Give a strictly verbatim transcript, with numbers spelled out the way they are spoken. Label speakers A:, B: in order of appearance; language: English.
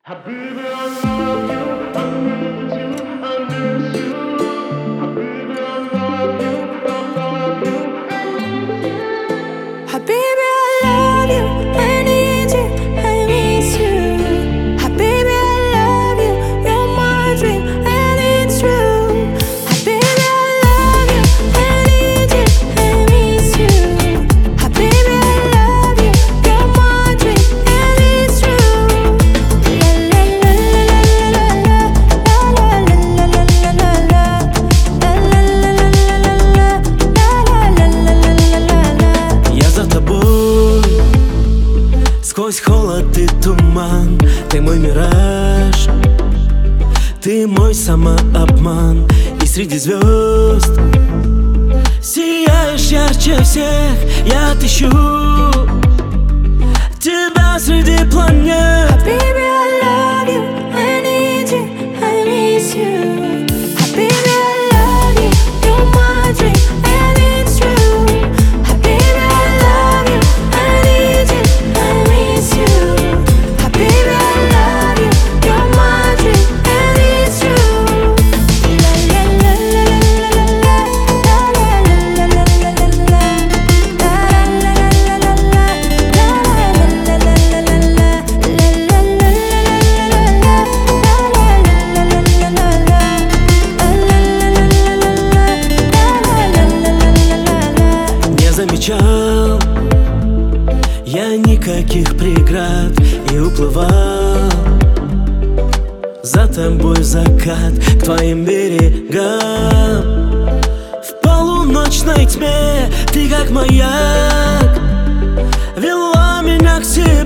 A: Habibi, I love you, I need you, I miss you. Habibi, I love you, I love you, I miss you.
B: Habibi, I love you, I need you, I miss you. Habibi, I love you, you're my dream, and it's true. Habibi, I love you, I need you, I miss you. Habibi, I love you, you're my dream, and it's true. La la la la la la la la la la la la la.
C: Я за тобой, сквозь холод и туман. Ты мой мираж, ты мой самообман. И среди звезд сияешь ярче всех. Я отыщу тебя среди планет.
B: Habibi, I love you, I need you, I miss you. Habibi, I love you, you're my dream, and it's true. Habibi, I love you, I need you, I miss you. Habibi, I love you, you're my dream, and it's true. La la la la la la la la la la la la.
C: Не замечал я никаких преград и уплывал за тобой в закат, к твоим берегам. В полуночной тьме ты как маяк вела меня к себе.